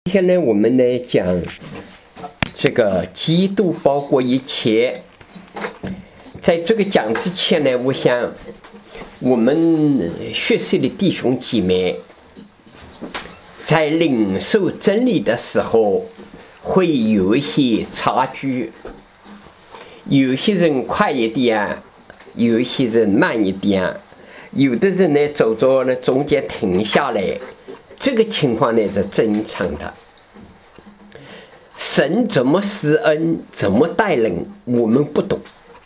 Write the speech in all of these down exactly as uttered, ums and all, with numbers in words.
今天呢，我们呢讲这个基督包括一切。在这个讲之前呢，我想我们学习的弟兄姐妹在领受真理的时候会有一些差距，有些人快一点，有些人慢一点，有的人呢走着呢中间停下来，这个情况呢是正常的。神怎么施恩，怎么带领，我们不懂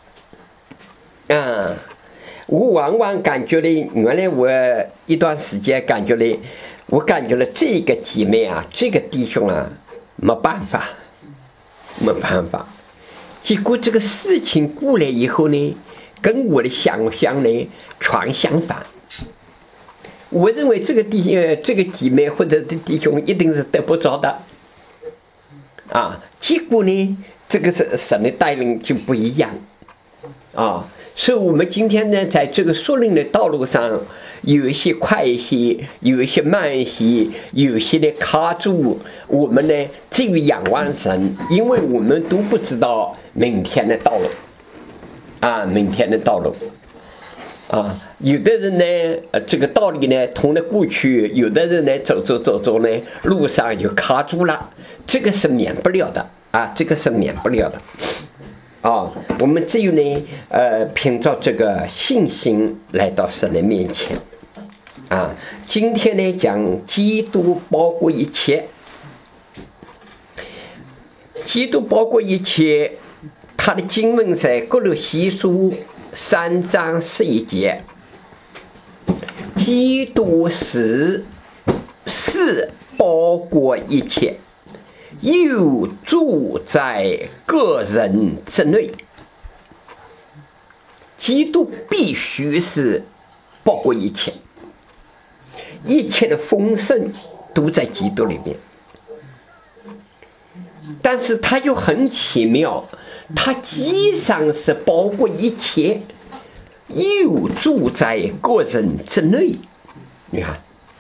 啊。我往往感觉呢，原来我一段时间感觉呢，我感觉了这个姐妹啊，这个弟兄啊，没办法，没办法。结果这个事情过来以后呢，跟我的想象呢全相反。我认为这个弟呃这个姐妹或者弟兄一定是得不着的，啊，结果呢，这个是神的带领就不一样，啊，所以我们今天呢，在这个属灵的道路上，有一些快一些，有一些慢一些，有些的卡住，我们呢，只有仰望神，因为我们都不知道明天的道路，啊，明天的道路。啊，有的人呢，呃，这个道理呢通了过去；有的人呢，走走走走呢，路上就卡住了，这个是免不了的啊，这个是免不了的。啊，我们只有呢，呃，凭着这个信心来到神的面前。啊，今天呢讲基督包括一切，基督包括一切，他的经文在哥罗西书三章十一节，基督是是包括一切，又住在个人之内。基督必须是包括一切，一切的丰盛都在基督里面。但是他又很奇妙，他既上是包括一切，又住在个人之内。你看，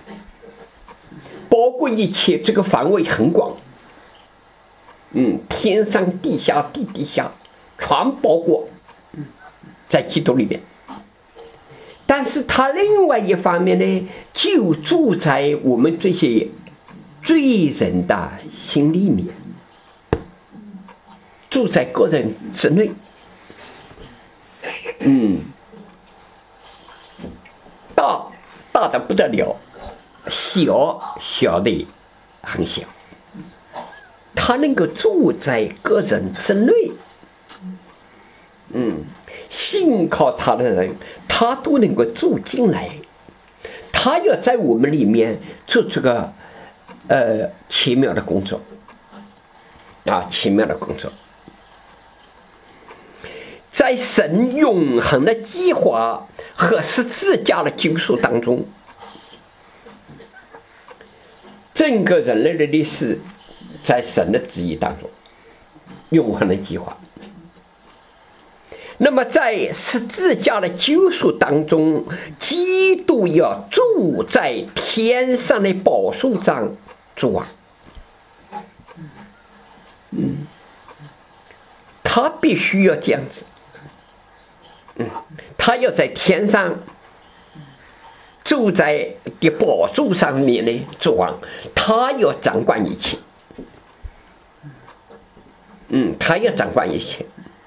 包括一切这个范围很广，嗯，天上地下地底下全包括在基督里面。但是他另外一方面呢，就住在我们这些罪人的心里面，住在个人之内。嗯，大大的不得了，小小的很小，他能够住在个人之内。嗯，信靠他的人，他都能够住进来。他要在我们里面做这个呃奇妙的工作啊，奇妙的工作。在神永恒的计划和十字架的救赎当中，整个人类的历史在神的旨意当中，永恒的计划。那么在十字架的救赎当中，基督要住在天上的宝座上做王。嗯，他必须要这样子。嗯，他要在天上住在的宝座上面呢做王，他要掌管一切。嗯，他要掌管一切。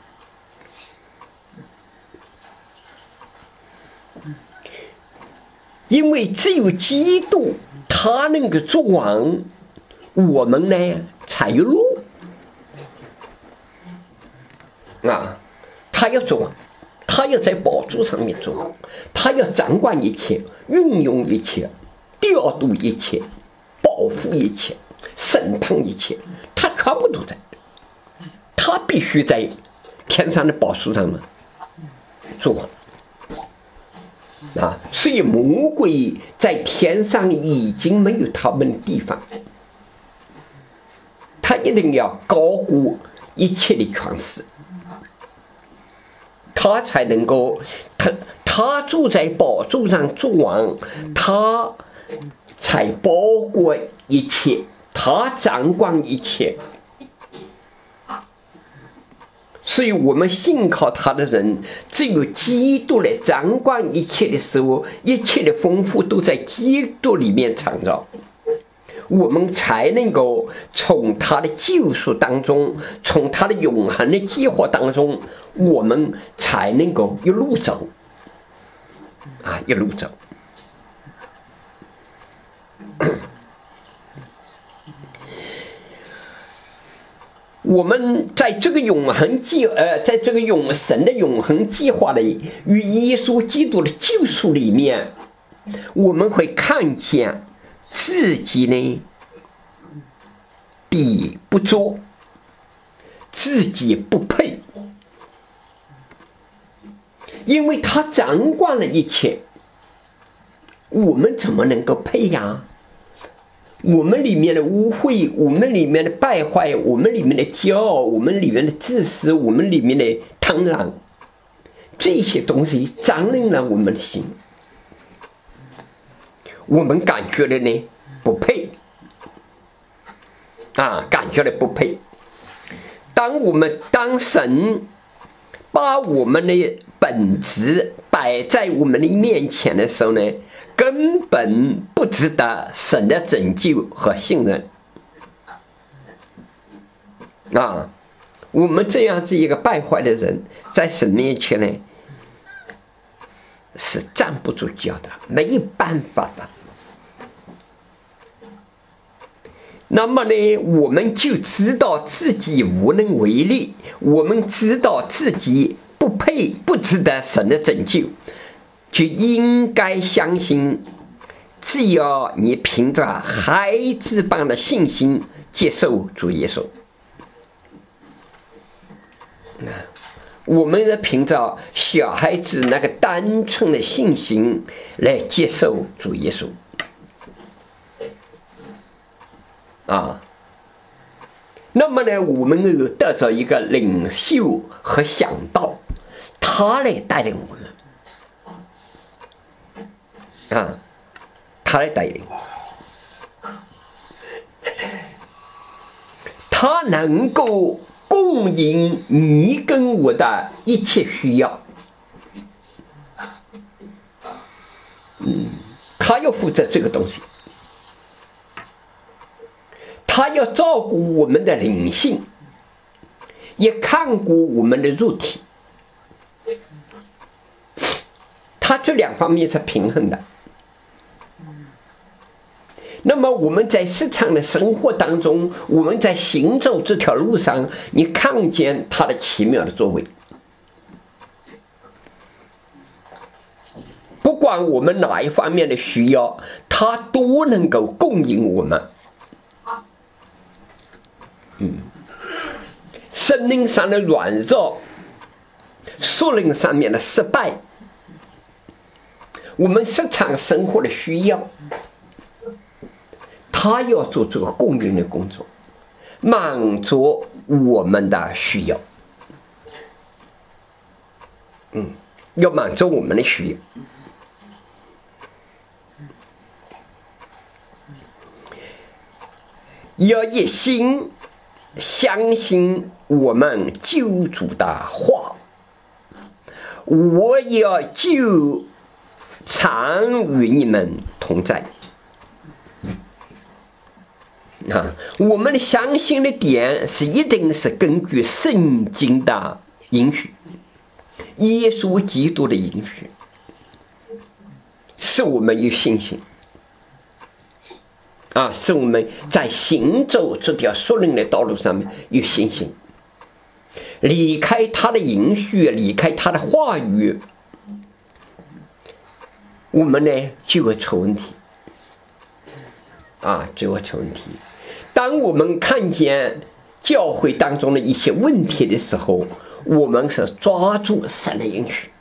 因为只有基督他能够做王，我们呢才有路啊。他要做王，他要在宝座上面做王，他要掌管一切，运用一切，调度一切，保护一切，审判一切，他全部都在。他必须在天上的宝座上面做王啊，所以魔鬼在天上已经没有他们的地方，他一定要高过一切的权势，他才能够他他住在宝座上做王，他才包括一切，他他掌管一切。所以我们信靠他的人，只有基督来掌管一切的时候，一切的丰富都在基督里面创造，我们才能够从他的救赎当中，从他的永恒的计划当中，我们才能够一路走啊，一路走。我们在这个永恒计呃，在这个永神的永恒计划里，与耶稣基督的救赎里面，我们会看见自己呢的不足，自己不配，因为他掌管了一切，我们怎么能够配呀？我们里面的污秽，我们里面的败坏，我们里面的骄傲，我们里面的自私，我们里面的贪婪，这些东西沾染了我们的心，我们感觉的呢不配啊，感觉的不配。当我们当神把我们的本质摆在我们的面前的时候呢，根本不值得神的拯救和信任啊！我们这样子一个败坏的人，在神面前呢，是站不住脚的，没有办法的。那么呢，我们就知道自己无能为力，我们知道自己不配，不值得神的拯救，就应该相信，只要你凭着孩子般的信心接受主耶稣，我们是凭着小孩子那个单纯的信心来接受主耶稣啊。那么呢，我们能够得着一个领袖和向导，他来带领我们啊，他来带领，他能够供应你跟我的一切需要。嗯，他要负责这个东西，他要照顾我们的灵性，也看顾我们的肉体，他这两方面是平衡的。那么我们在日常的生活当中，我们在行走这条路上，你看见他的奇妙的作为，不管我们哪一方面的需要，他都能够供应我们。嗯，心灵上的软弱，属灵上面的失败，我们日常生活的需要，他要做这个供应的工作，满足我们的需要。嗯，要满足我们的需要。要一心相信我们救主的话，我要就常与你们同在。啊，我们的相信的点是一定是根据圣经的允许，耶稣基督的允许，是我们有信心啊，是我们在行走这条属灵的道路上面有信心。离开他的允许，离开他的话语，我们呢就会出问题啊，就会出问题。当我们看见教会当中的一些问题的时候，我们是抓住神的允许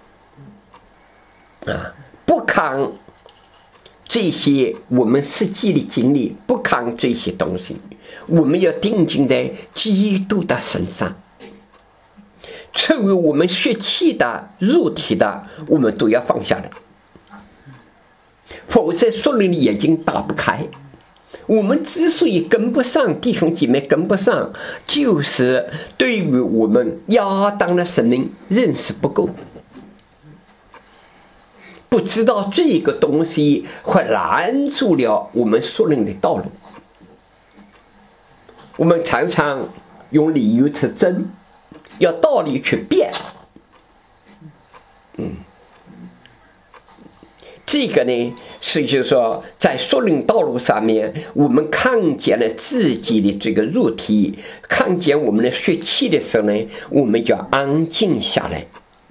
啊，不看这些我们实际的经历，不看这些东西，我们要定睛在基督的身上。成为我们血气的肉体的，我们都要放下来，否则属灵的眼睛打不开我们之所以跟不上，弟兄姐妹跟不上，就是对于我们亚当的生命认识不够，不知道这个东西会拦住了我们属灵的道路。我们常常用理由去争，要道理去辩。嗯，这个呢，是就是说，在属灵道路上面，我们看见了自己的这个肉体，看见我们的血气的时候呢，我们就要安静下来，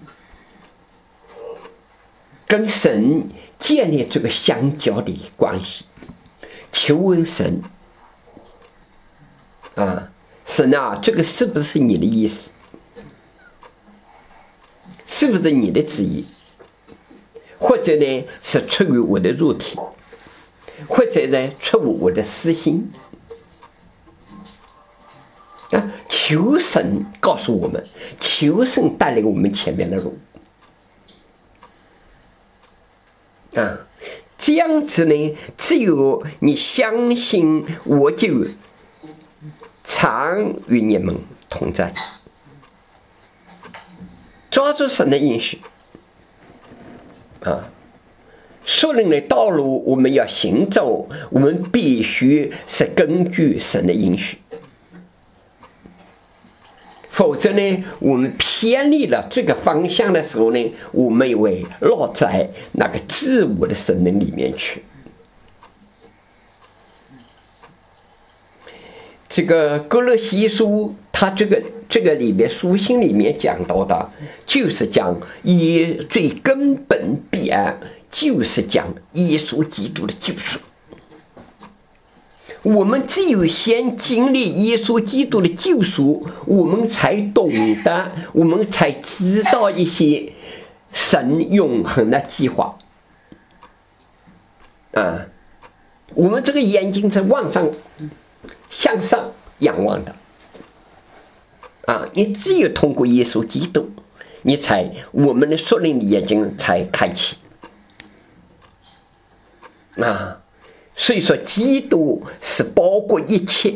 跟神建立这个相交的关系，求问神啊，神啊，这个是不是你的意思？是不是你的旨意？或者呢，是出于我的肉体，或者呢，出于我的私心啊？求神告诉我们，求神带领我们前面的路啊！这样子呢，只有你相信，我就常与你们同在。抓住神的应许啊！属灵的道路我们要行走，我们必须是根据神的应许，否则呢，我们偏离了这个方向的时候呢，我们也会落在那个自我的生命里面去。这个哥罗西书，它这个这个里面书信里面讲到的，就是讲以最根本彼岸，就是讲耶稣基督的救赎。我们只有先经历耶稣基督的救赎，我们才懂得，我们才知道一些神永恒的计划。啊，我们这个眼睛在往上向上仰望的啊！你只有通过耶稣基督，你才我们的属灵的眼睛才开启啊！所以说，基督是包括一切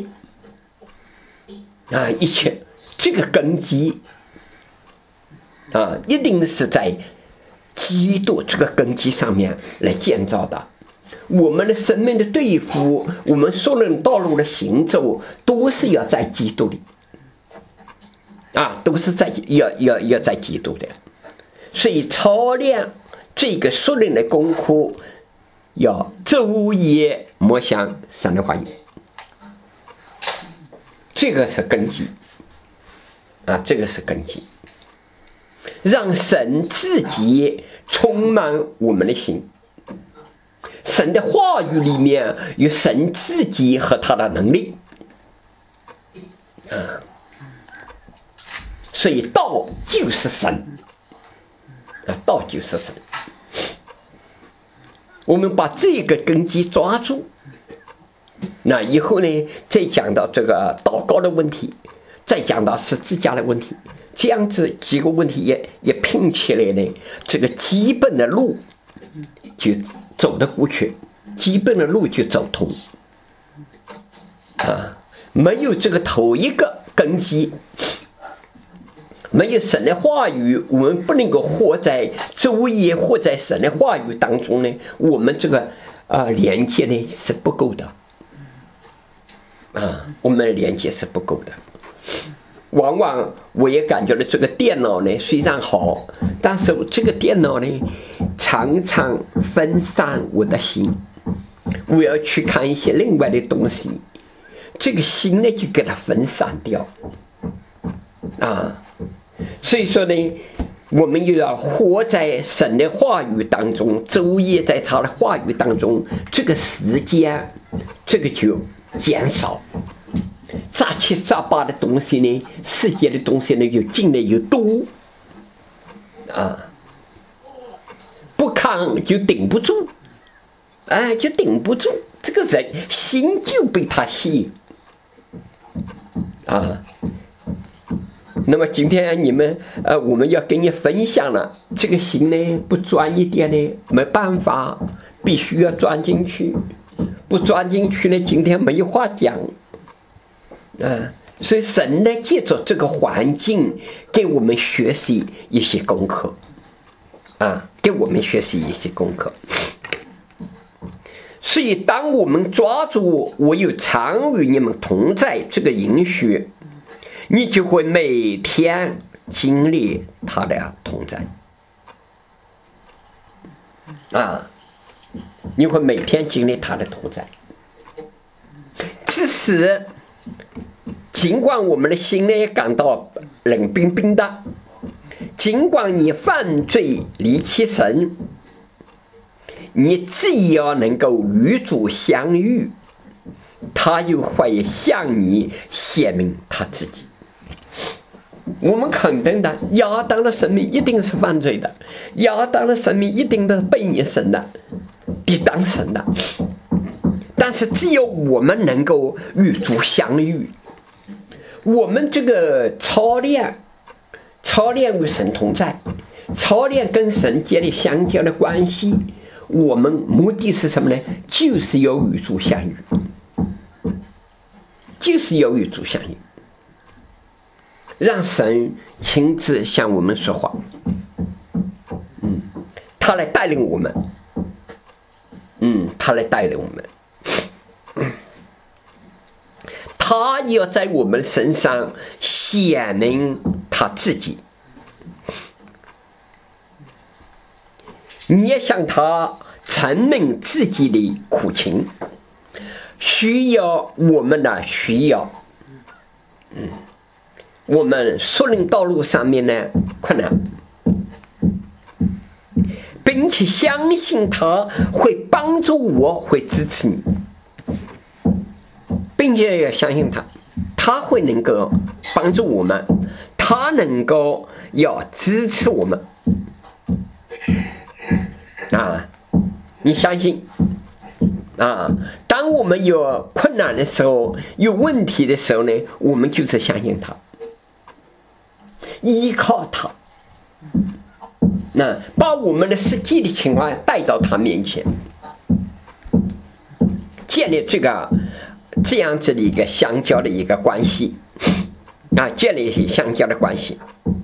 啊，一切这个根基啊，一定是在基督这个根基上面来建造的。我们的生命的对付，我们属灵道路的行走，都是要在基督里啊，都是在要要要在基督的。所以操练这个属灵的功课，要昼夜默想神的话语，这个是根基啊，这个是根基，让神自己充满我们的心。神的话语里面有神自己和他的能力啊，所以道就是神啊，道就是神。我们把这个根基抓住，那以后呢，再讲到这个祷告的问题，再讲到十字架的问题，这样子几个问题也也拼起来呢，这个基本的路就走得过去，基本的路就走通啊！没有这个头一个根基，没有神的话语，我们不能够活在昼夜活在神的话语当中呢，我们这个啊、呃、连接呢是不够的啊，我们的连接是不够的。往往我也感觉到这个电脑呢虽然好，但是这个电脑呢常常分散我的心，我要去看一些另外的东西，这个心呢就给它分散掉啊。所以说呢，我们又要活在神的话语当中，昼夜在他的话语当中，这个时间这个就减少，杂七杂八的东西呢，世界的东西呢又进来又多啊，不看就顶不住，哎，就顶不住，这个人心就被他吸引啊。那么今天你们呃，我们要跟你分享了，这个心呢不钻一点呢没办法，必须要钻进去， 不钻进去呢，今天没话讲啊。所以神呢，借着这个环境给我们学习一些功课啊，给我们学习一些功课。所以当我们抓住我有常与你们同在这个应许，你就会每天经历他的同在啊，你会每天经历他的同在。只是尽管我们的心里感到冷冰冰的，尽管你犯罪离弃神，你只要能够与主相遇，他又会向你显明他自己。我们肯定的，亚当的生命一定是犯罪的，亚当的生命一定是背逆神的，抵挡神的。但是只有我们能够与主相遇，我们这个操练操练与神同在，操练跟神建立相交的关系，我们目的是什么呢？就是要与主相遇，就是要与主相遇，让神亲自向我们说话，嗯，他来带领我们，嗯，他来带领我们。他要在我们身上显明他自己，你也向他陈明自己的苦情，需要我们的需要，嗯，我们属灵道路上面的困难，并且相信他会帮助我，会支持你。并且要相信他，他会能够帮助我们，他能够要支持我们啊！你相信啊？当我们有困难的时候，有问题的时候呢，我们就是相信他，依靠他，那把我们的实际的情况带到他面前，建立这个这样子的一个相交的一个关系啊，建立一些相交的关系。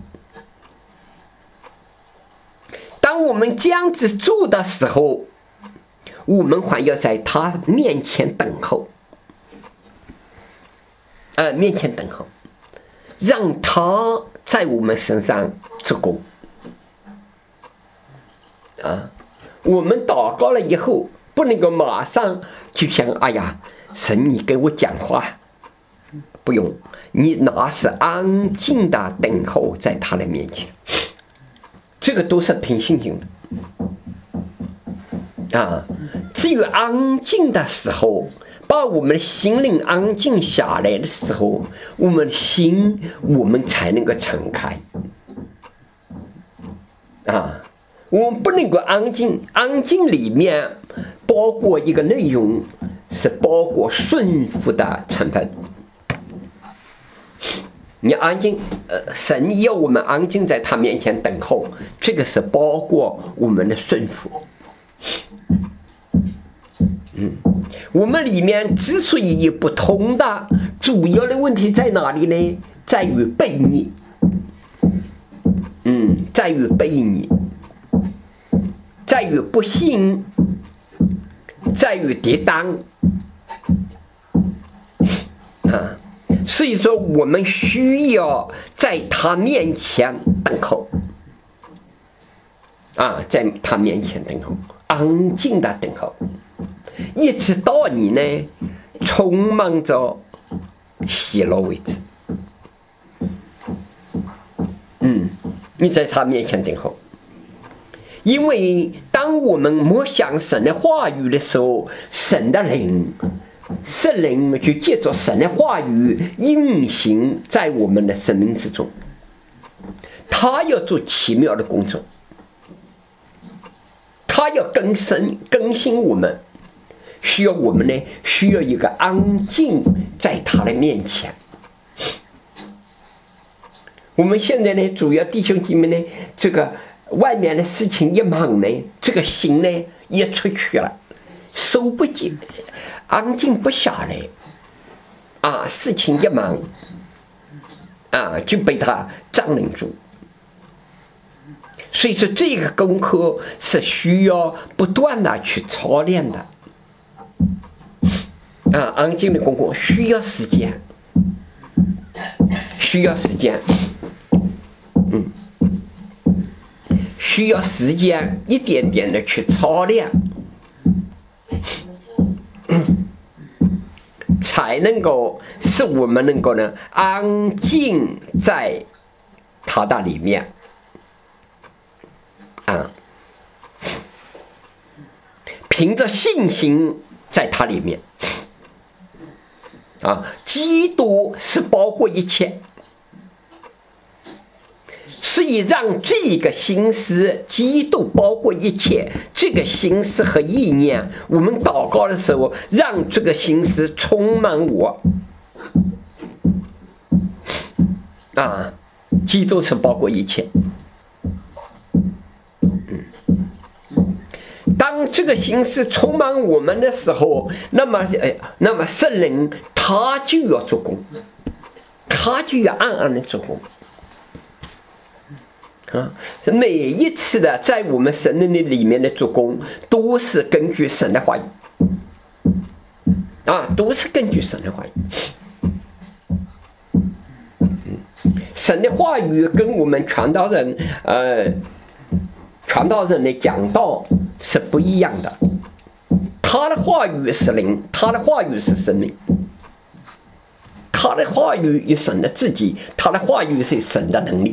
当我们这样子做的时候，我们还要在他面前等候，呃，面前等候，让他在我们身上做工啊。我们祷告了以后，不能够马上就想，哎呀，神你给我讲话，不用，你那是安静的等候在他的面前，这个都是凭信心的啊。只有安静的时候，把我们的心灵安静下来的时候，我们的心我们才能够敞开啊。我们不能够安静，安静里面包括一个内容，是包括顺服的成分。你安静，呃，神要我们安静在他面前等候，这个是包括我们的顺服。嗯，我们里面之所以有不同的，主要的问题在哪里呢？在于悖逆。嗯，在于悖逆，在于不信，在于抵挡啊。所以说我们需要在他面前等候啊，在他面前等候，安静的等候，一直到你呢充满着喜乐为止。嗯，你在他面前等候，因为当我们默想神的话语的时候，神的灵圣灵就借着神的话语运行在我们的生命之中，他要做奇妙的工作，他要更新更新我们，需要我们呢需要一个安静在他的面前。我们现在呢主要弟兄姐妹呢，这个外面的事情一忙呢，这个心呢也出去了，收不进安静不下来，啊，事情一忙，啊，就被他占领住。所以说，这个功课是需要不断的去操练的。啊，安静的功课需要时间，需要时间，嗯，需要时间，一点点的去操练，才能够使我们能够呢安静在它的里面。啊，凭着信心在它里面。啊，基督是包括一切，所以让这个心思，基督包括一切，这个心思和意念，我们祷告的时候，让这个心思充满我。啊，基督是包括一切。当这个心思充满我们的时候，那么，哎，那么圣灵他就要做工，他就要暗暗的做工。啊，每一次的在我们神灵的里面的做工，都是根据神的话语，啊，都是根据神的话语。嗯，神的话语跟我们传道人，呃，传道人的讲道是不一样的，他的话语是灵，他的话语是生命，他的话语有神的自己，他的话语是神的能力。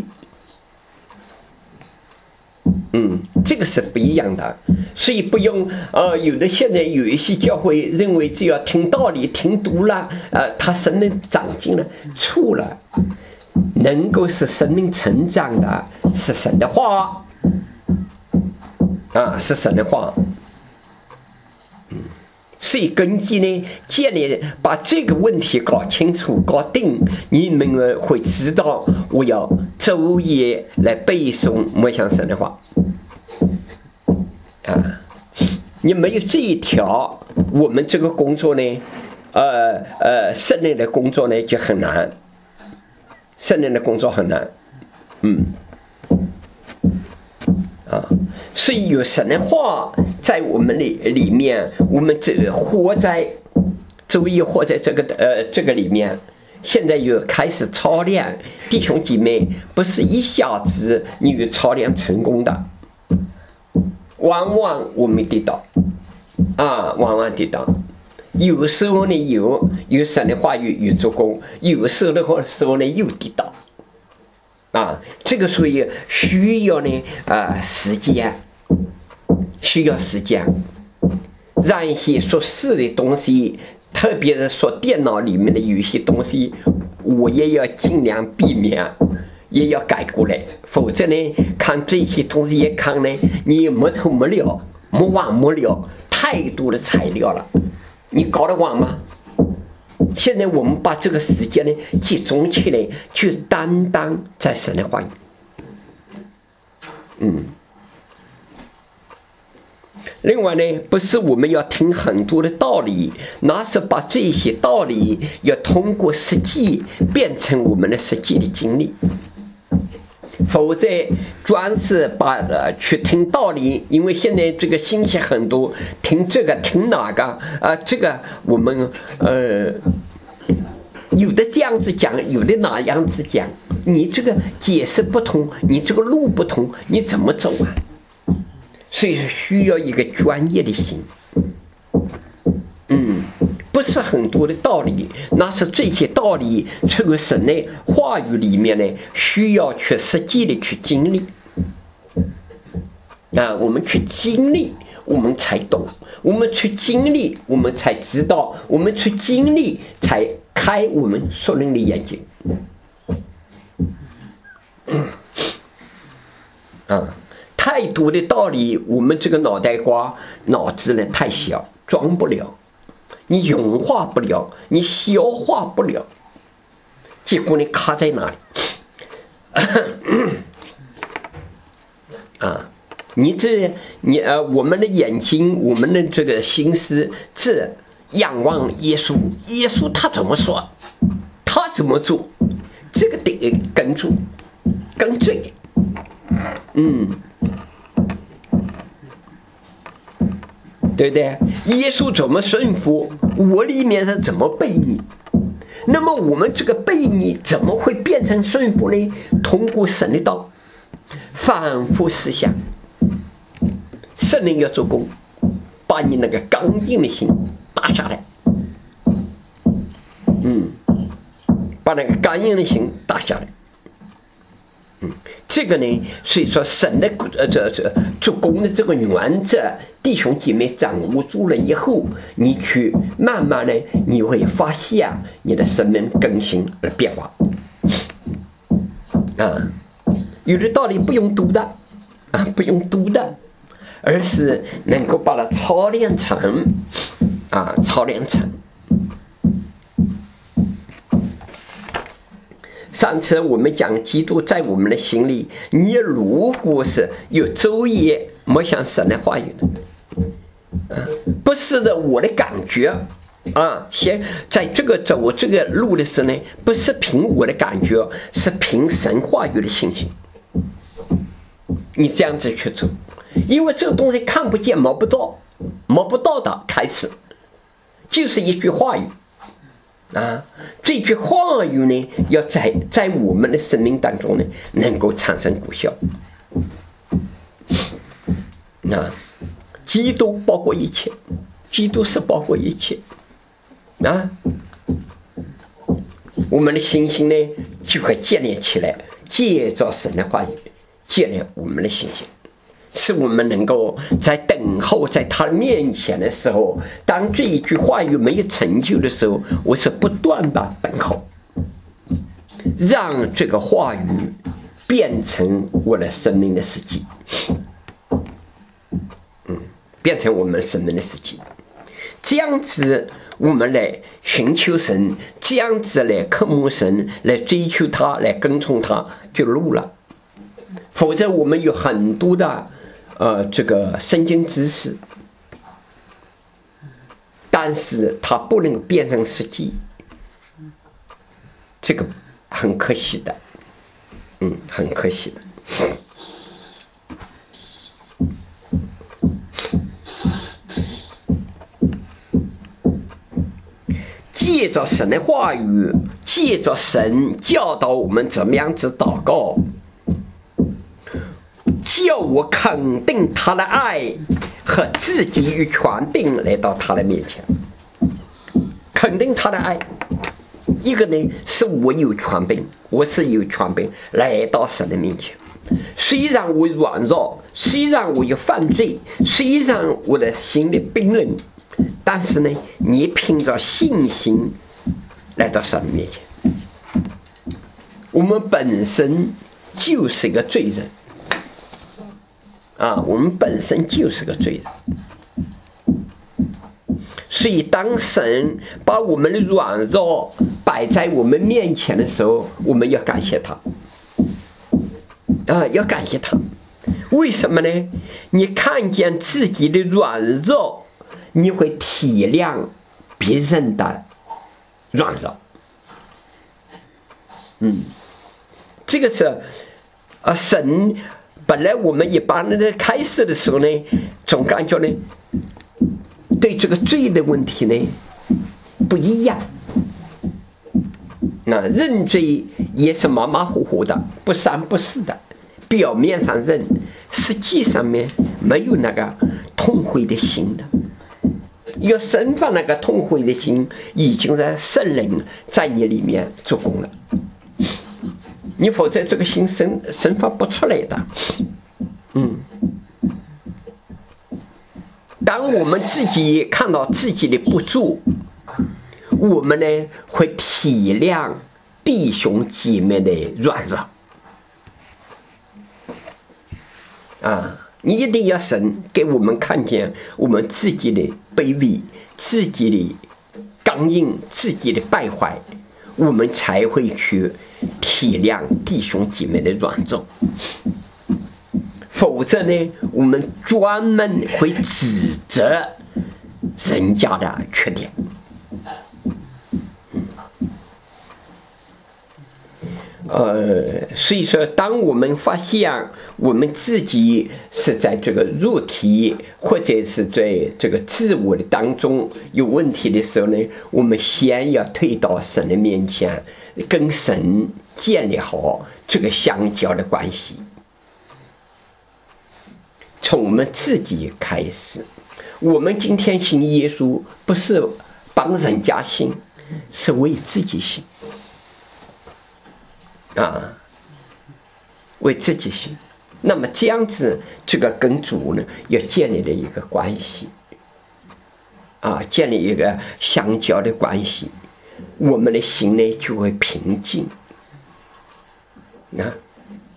嗯，这个是不一样的，所以不用呃，有的现在有一些教会认为只要听道理、听读了，呃，他生命长进了，错了，能够使生命成长的是神的话。啊，是神的话，嗯，所以根基呢，建立把这个问题搞清楚、搞定，你们会知道我要昼夜来背诵默想神的话。啊，你没有这一条，我们这个工作呢，呃呃，圣灵的工作呢就很难，圣灵的工作很难，嗯。啊，所以有神的话在我们里里面，我们这活在周一活在这个呃这个里面，现在又开始操练，弟兄姐妹，不是一下子你就操练成功的，往往我们跌倒，啊，往往跌倒。有时候呢有有神的话语有做工，有时候的时候呢又跌倒。啊，这个所以需要呢，呃，时间，需要时间，让一些说是的东西，特别是说电脑里面的有些东西，我也要尽量避免，也要改过来，否则呢，看这些东西一看呢，你没头没了，没完没了，太多的材料了，你搞得完吗？现在我们把这个时间呢集中起来，去单单在神的话语。嗯。另外呢，不是我们要听很多的道理，那是把这些道理要通过实际变成我们的实际的经历。否则，专是把呃去听道理，因为现在这个信息很多，听这个听那个啊、呃，这个我们呃有的这样子讲，有的那样子讲，你这个解释不同，你这个路不同，你怎么走啊？所以需要一个专业的心。嗯。不是很多的道理，那是这些道理这个神的话语里面呢，需要去实际的去经历啊，我们去经历，我们才懂；我们去经历，我们才知道；我们去经历，才开我们属灵的眼睛。啊，太多的道理，我们这个脑袋瓜脑子呢太小，装不了。你融化不了，你消化不了，结果你卡在哪里？啊，你这你呃，我们的眼睛，我们的这个心思，这仰望耶稣，耶稣他怎么说，他怎么做，这个得跟住跟随。嗯，对不对？耶稣怎么顺服，我里面是怎么背逆，那么我们这个背逆怎么会变成顺服呢？通过神的道反复思想，圣灵要做工，把你那个刚硬的心打下来。嗯，把那个刚硬的心打下来。嗯，这个呢，所以说神的呃这这做工的这个原则，弟兄姐妹掌握住了以后，你去慢慢的你会发现啊，你的生命更新而变化。啊，有的道理不用读的啊，不用读的，而是能够把它操练成啊，操练成。上次我们讲基督在我们的心里，你如果是有昼夜默想神的话语的，啊，不是的，我的感觉啊，先在这个走这个路的时候呢，不是凭我的感觉，是凭神话语的信心。你这样子去走，因为这个东西看不见摸不到，摸不到的开始，就是一句话语。啊，这句话语呢，要在在我们的生命当中呢，能够产生果效。啊，基督包括一切，基督是包括一切。啊，我们的信心呢，就会建立起来，借着神的话语建立我们的信心。使我们能够在等候在他面前的时候，当这一句话语没有成就的时候，我是不断的等候，让这个话语变成我的生命的实际，嗯，变成我们生命的实际。这样子我们来寻求神，这样子来渴慕神，来追求他，来跟从他，就路了。否则我们有很多的呃，这个圣经知识，但是它不能变成实际，这个很可惜的，嗯，很可惜的。借着神的话语，借着神教导我们怎么样子祷告，叫我肯定他的爱和自己与权柄来到他的面前，肯定他的爱。一个呢，是我有权柄，我是有权柄来到神的面前。虽然我软弱，虽然我有犯罪，虽然我的心里冰冷，但是呢，你凭着信心来到神的面前。我们本身就是一个罪人。啊，我们本身就是个罪人，所以当神把我们的软弱摆在我们面前的时候，我们要感谢他，啊，要感谢他。为什么呢？你看见自己的软弱，你会体谅别人的软弱。嗯，这个是啊，神。本来我们一般人在开始的时候呢，总感觉呢，对这个罪的问题呢不一样。那认罪也是马马虎虎的，不三不四的，表面上认，实际上面没有那个痛悔的心的。要生发那个痛悔的心，已经在圣灵在你里面做工了。你否则这个心生生发不出来的。嗯，当我们自己看到自己的不足，我们呢会体谅弟兄姐妹的软弱。啊，你一定要神给我们看见我们自己的卑微，自己的刚硬，自己的败坏，我们才会去体谅弟兄姐妹的软弱。否则呢，我们专门会指责人家的缺点。呃，所以说，当我们发现我们自己是在这个肉体或者是在这个自我的当中有问题的时候呢，我们先要退到神的面前，跟神建立好这个相交的关系。从我们自己开始，我们今天信耶稣，不是帮人家信，是为自己信。啊，为自己信，那么这样子，这个跟主呢，要建立了一个关系，啊，建立一个相交的关系，我们的心呢就会平静。啊，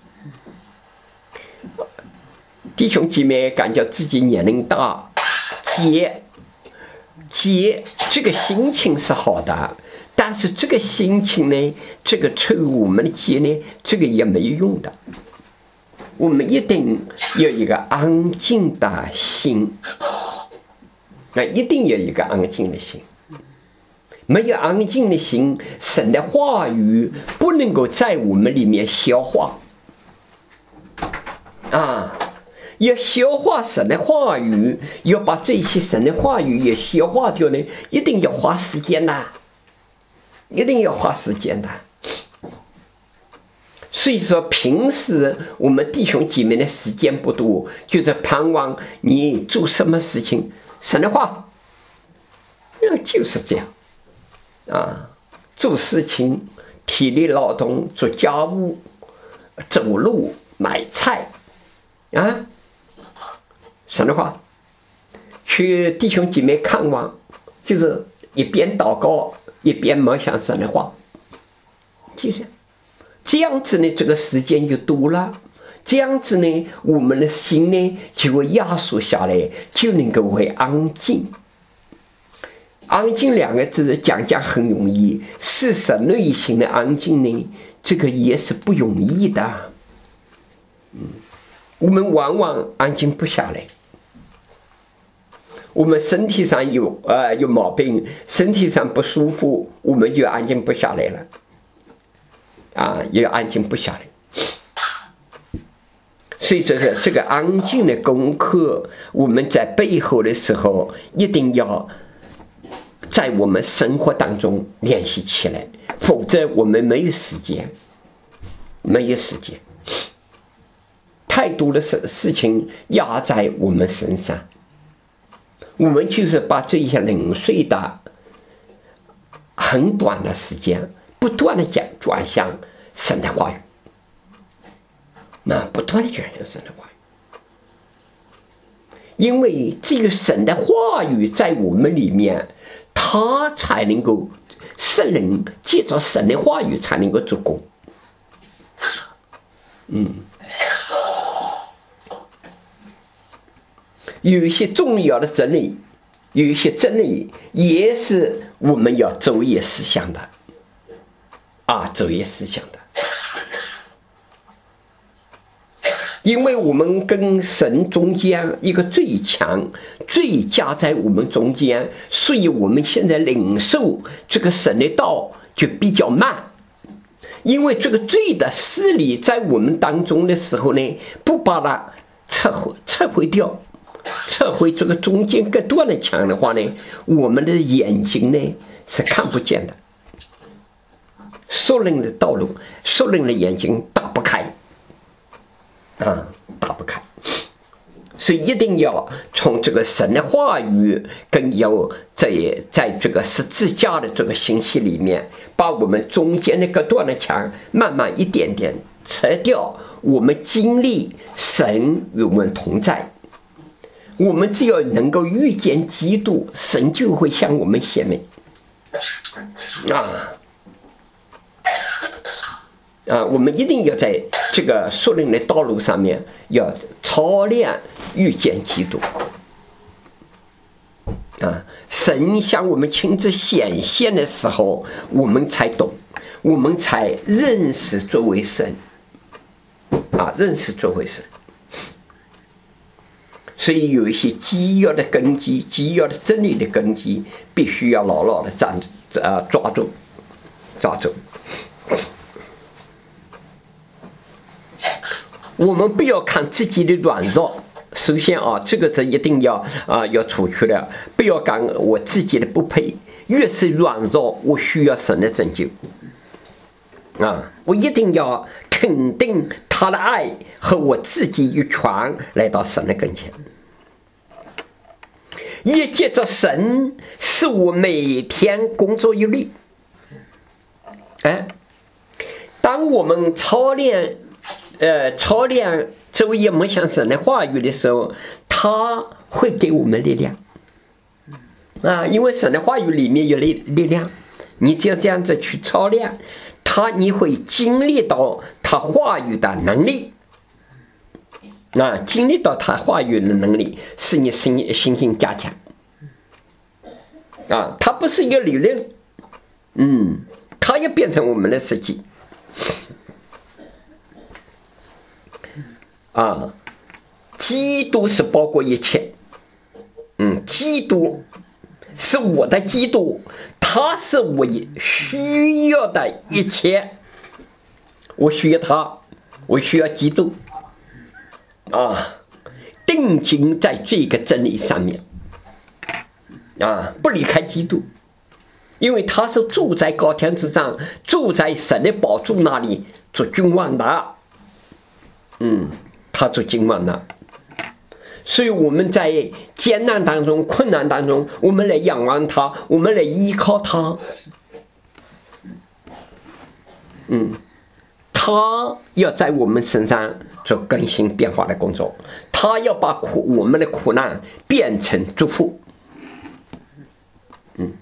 弟兄姐妹感觉自己年龄大，结结这个心情是好的。但是这个心情呢，这个抽我们的结呢，这个也没有用的。我们一定要一个安静的心，那一定要一个安静的心。没有安静的心，神的话语不能够在我们里面消化。啊，要消化神的话语，要把这些神的话语也消化掉呢，一定要花时间的。一定要花时间的，所以说平时我们弟兄姐妹的时间不多，就是盼望你做什么事情，神的话，就是这样啊，做事情、体力劳动、做家务、走路、买菜啊，神的话，去弟兄姐妹看望，就是一边祷告。一边默想神的话，就是这样子呢，这个时间就多了，这样子呢，我们的心呢就会压缩下来，就能够会安静。安静两个字讲讲很容易，事实内心的安静呢，这个也是不容易的。嗯，我们往往安静不下来。我们身体上有呃有毛病，身体上不舒服，我们就安静不下来了，啊，也安静不下来。所以这个这个安静的功课，我们在背后的时候，一定要在我们生活当中练习起来，否则我们没有时间，没有时间，太多的事事情压在我们身上。我们就是把这些零碎的很短的时间，不断的讲转向神的话语，那不断的转向神的话语，因为这个神的话语在我们里面，他才能够圣灵借着神的话语才能够做工。嗯。有一些重要的真理，有一些真理也是我们要昼夜思想的啊，昼夜思想的。因为我们跟神中间一个最强最加在我们中间，所以我们现在领受这个神的道就比较慢。因为这个罪的势力在我们当中的时候呢，不把它撤回撤回掉，撤回这个中间隔断的墙的话呢，我们的眼睛呢是看不见的，属灵的道路，属灵的眼睛打不开啊，打不开。所以一定要从这个神的话语跟有在在这个十字架的这个信息里面，把我们中间的隔断的墙慢慢一点点拆掉，我们经历神与我们同在。我们只要能够遇见基督，神就会向我们显明啊啊！我们一定要在这个属灵的道路上面要操练遇见基督啊！神向我们亲自显现的时候，我们才懂，我们才认识作为神啊，认识作为神。 所以有一些基要的根基，基要的真理的根基，必须要牢牢的站呃抓住，抓住。我们不要看自己的软弱，首先啊，这个是一定要啊要除去的，不要讲我自己的不配。越是软弱，我需要神的拯救啊！我一定要肯定他的爱和我自己一全来到神的跟前。也借着神使我每天工作有力。哎，当我们操练呃操练昼夜默想神的话语的时候，他会给我们力量啊！因为神的话语里面有力力量，你只要这样子去操练他，你会经历到他话语的能力啊，经历到他话语的能力，使你心心性加强啊！它不是一个理论，嗯，它也变成我们的实际啊！基督是包括一切，嗯，基督是我的基督，他是我需要的一切，我需要他，我需要基督啊！定睛在这个真理上面啊，不离开基督，因为他是住在高天之上，住在神的宝座那里做君王的，嗯，他做君王的。所以我们在艰难当中、困难当中，我们来仰望他，我们来依靠他。嗯，他要在我们身上做更新变化的工作，他要把苦我们的苦难变成祝福。嗯，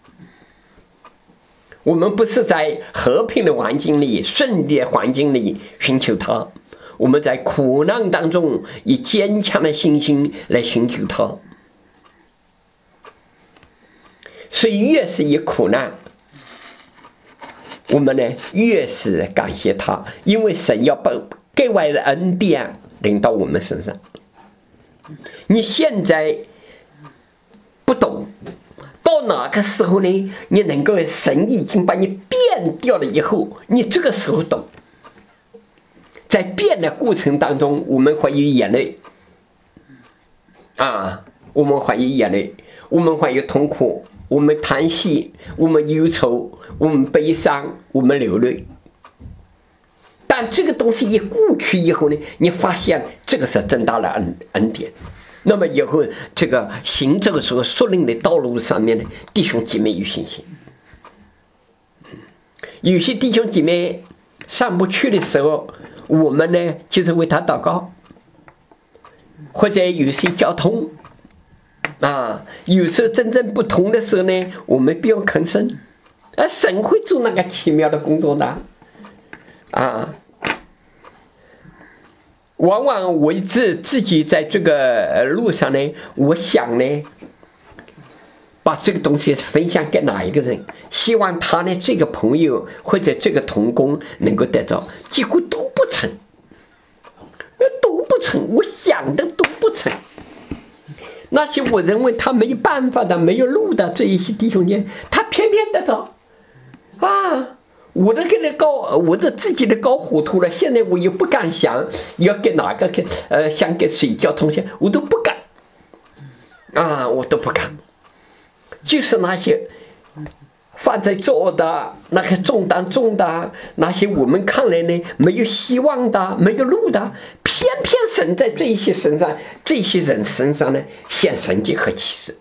我们不是在和平的环境里、顺利的环境里寻求他。我们在苦难当中以坚强的信心来寻求他，所以越是以苦难，我们呢越是感谢他，因为神要把格外的恩典临到我们身上。你现在不懂，到哪个时候呢？你能够神已经把你变掉了以后，你这个时候懂。在变的过程当中，我们会有眼泪啊，我们会有眼泪，我们会有痛苦，我们叹息，我们忧愁，我们悲伤，我们流泪。但这个东西一过去以后呢，你发现这个是真大的恩恩典。那么以后这个行这个时候属灵的道路上面呢，弟兄姐妹有信心。有些弟兄姐妹上不去的时候，我们呢就是为他祷告，或者有些交通啊，有时候真正不同的时候呢，我们不用吭声，而神会做那个奇妙的工作的啊。往往我自自己在这个路上呢，我想呢，把这个东西分享给哪一个人，希望他呢这个朋友或者这个同工能够得到，结果都不成，都不成，我想的都不成。那些我认为他没办法的、没有路的这一些弟兄姐，他偏偏得到啊！我都跟他搞，我都自己都搞糊涂了。现在我又不敢想要跟哪个跟呃想跟谁交通线，我都不敢啊，我都不敢。就是那些犯罪做的那些重担重的那些我们看来呢没有希望的没有路的，偏偏神在这些身上这些人身上呢显神迹和启示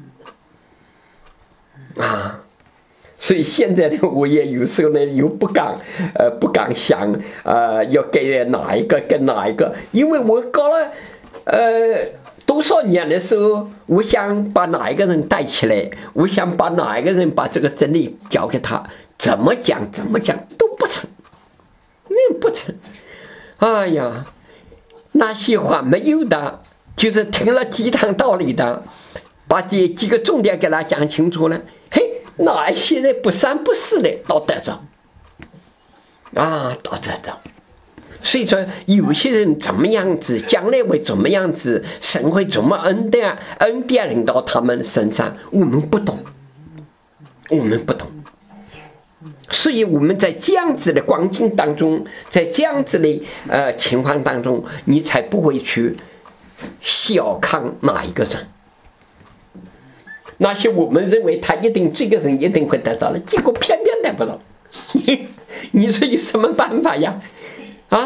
啊。所以现在呢我也有时候呢又不敢呃不敢想呃要给哪一个跟哪一个，因为我搞了呃多少年的时候，我想把哪一个人带起来，我想把哪一个人把这个真理交给他，怎么讲怎么讲都不成，那不成。哎呀，那些话没有的，就是听了几堂道理的，把这几个重点给他讲清楚了，嘿，哪一些人不三不四的都得着啊，都得着。 所以说，有些人怎么样子，将来会怎么样子，神会怎么恩典恩典临到他们身上，我们不懂，我们不懂。所以我们在这样子的光景当中，在这样子的呃情况当中，你才不会去小看哪一个人。那些我们认为他一定这个人一定会得到了，结果偏偏得不到，你你说有什么办法呀？啊，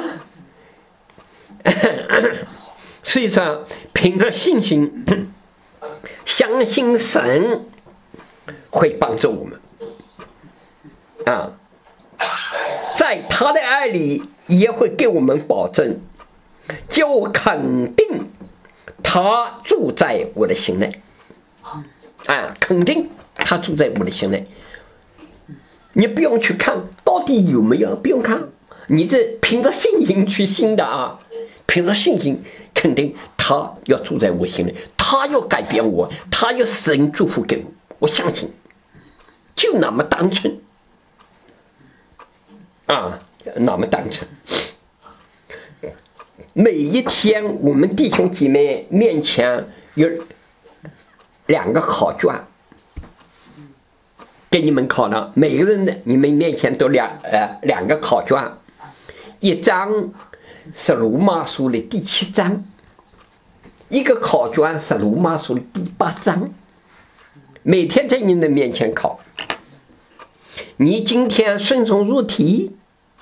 所以说，凭着信心，相信神会帮助我们啊，在他的爱里也会给我们保证，叫我肯定他住在我的心内啊，肯定他住在我的心内。你不用去看到底有没有，不用看。你这凭着信心去信的啊，凭着信心肯定他要住在我心里，他要改变我，他要神祝福给我，我相信，就那么单纯啊，那么单纯。每一天我们弟兄姐妹面前有两个考卷给你们考了，每个人的你们面前都两呃两个考卷，一张是罗马书的第七章，一个考卷是罗马书的第八章，每天在你的面前考。你今天顺从入题，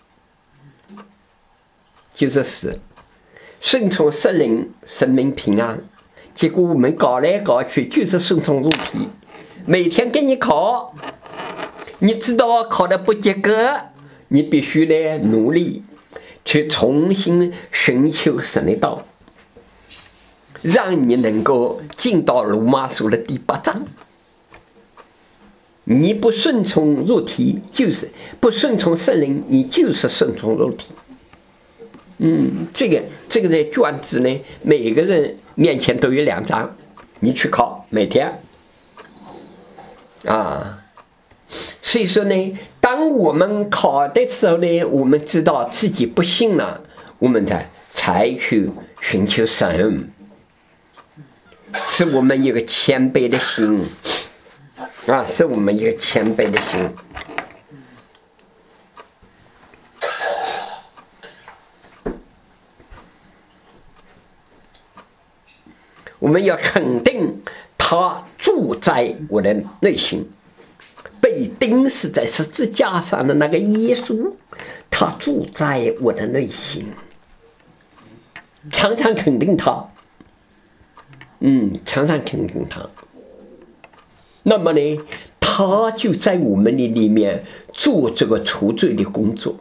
就是死；顺从圣灵，生命平安。结果我们搞来搞去就是顺从入题，每天给你考，你知道考的不及格，你必须来努力去重新寻求神的道，让你能够进到罗马书的第八章。你不顺从入题，就是不顺从圣灵，你就是顺从入题。嗯，这个这个的卷子呢，每个人面前都有两张，你去考，每天啊。所以说呢，当我们考的时候呢，我们知道自己不信了，我们才才去寻求神，是我们一个谦卑的心啊，是我们一个谦卑的心。我们要肯定他住在我的内心，被钉死在十字架上的那个耶稣，他住在我的内心，常常肯定他，嗯，常常肯定他。那么呢，他就在我们的里面做这个除罪的工作。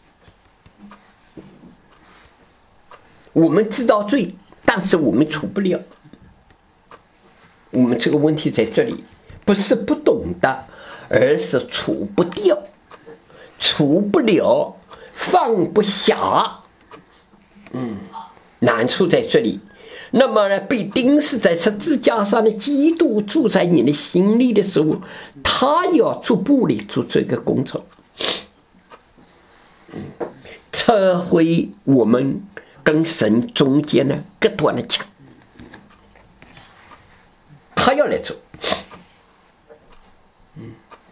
我们知道罪，但是我们除不了。我们这个问题在这里，不是不懂的，而是除不掉，除不了，放不下。嗯，难处在这里。那么呢，被钉死在十字架上的基督住在你的心里的时候，他要逐步的做这个工作，嗯，撤回我们跟神中间的隔断的墙，他要来做。嗯，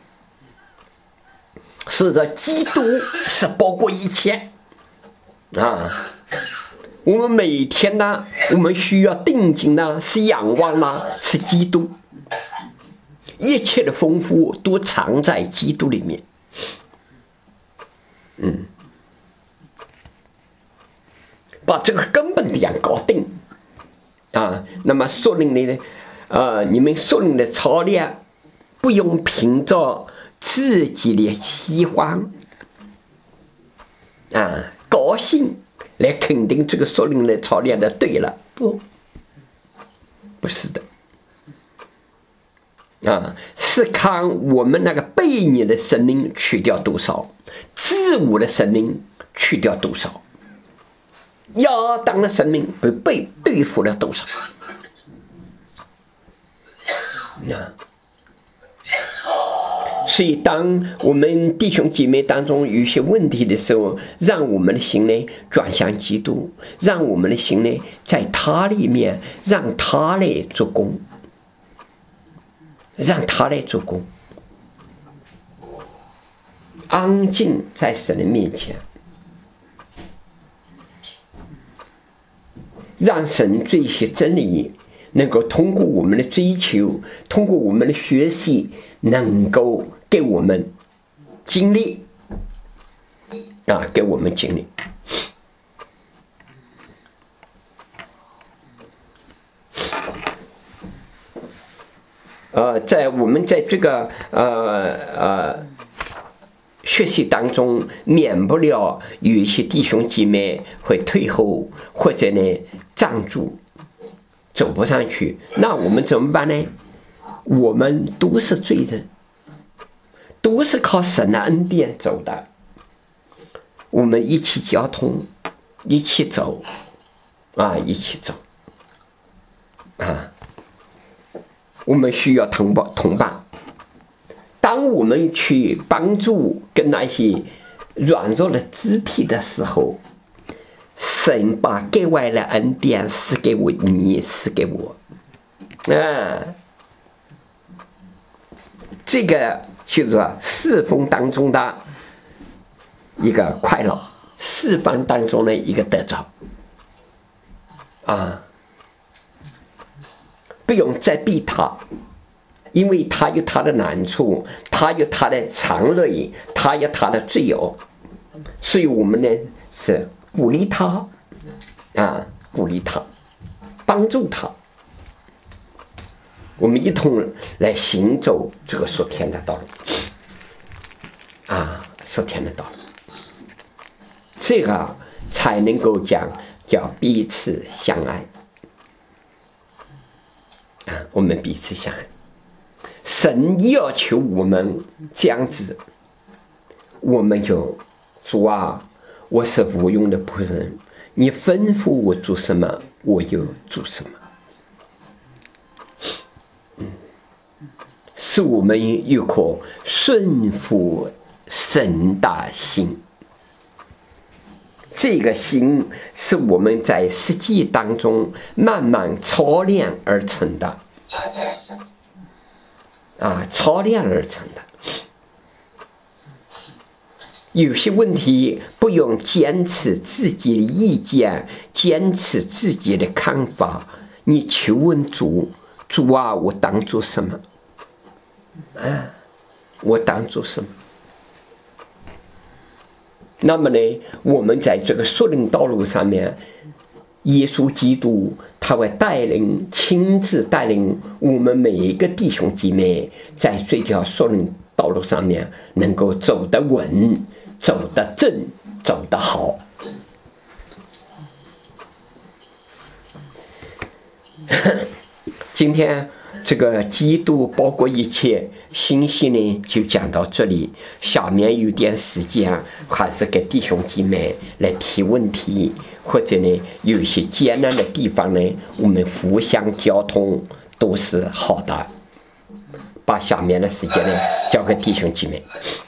是的，基督是包括一切啊。我们每天呢，我们需要定睛呢，是仰望呢，是基督。一切的丰富都藏在基督里面。嗯，把这个根本点搞定啊。那么属灵的，呃，你们属灵的操练，不用凭着自己的喜欢啊，高兴。来肯定这个属灵的操练的对了，不，不是的，啊，是看我们那个悖逆的生命去掉多少，自我的生命去掉多少，亚当的生命被被对付了多少，啊， 所以，当我们弟兄姐妹当中有些问题的时候，让我们的心呢转向基督，让我们的心呢在他里面，让他来做工，让他来做工，安静在神的面前，让神这些真理能够通过我们的追求，通过我们的学习，能够给我们经历啊，给我们经历。呃，在我们在这个呃呃学习当中，免不了有一些弟兄姐妹会退后，或者呢站住，走不上去。那我们怎么办呢？我们都是罪人，都是靠神的恩典走的。我们一起交通，一起走，啊，一起走，啊。我们需要同伴同伴。当我们去帮助跟那些软弱的肢体的时候，神把格外的恩典赐给我，你赐给我，啊，这个就是说侍奉当中的一个快乐，侍奉当中的一个得着，啊。不用再逼他，因为他有他的难处，他有他的常累，他有他的罪恶，所以我们呢是鼓励他，啊，鼓励他，帮助他，我们一同来行走这个属天的道路，啊，属天的道路，这个才能够讲叫彼此相爱。啊，我们彼此相爱。神要求我们这样子，我们就主啊，我是无用的仆人，你吩咐我做什么，我就做什么。嗯，使我们有颗顺服神的心。这个心是我们在实际当中慢慢操练而成的，啊，操练而成的。有些问题不用坚持自己的意见，坚持自己的看法，你求问主，主啊，我当做什么？啊，我当做什么？那么呢，我们在这个属灵道路上面，耶稣基督他会带领，亲自带领我们每一个弟兄姐妹，在这条属灵道路上面能够走得稳，走得正，走得好。今天这个基督包括一切信息呢，就讲到这里。下面有点时间，还是给弟兄姐妹来提问题，或者呢有一些艰难的地方呢，我们互相交通都是好的。把下面的时间呢交给弟兄姐妹。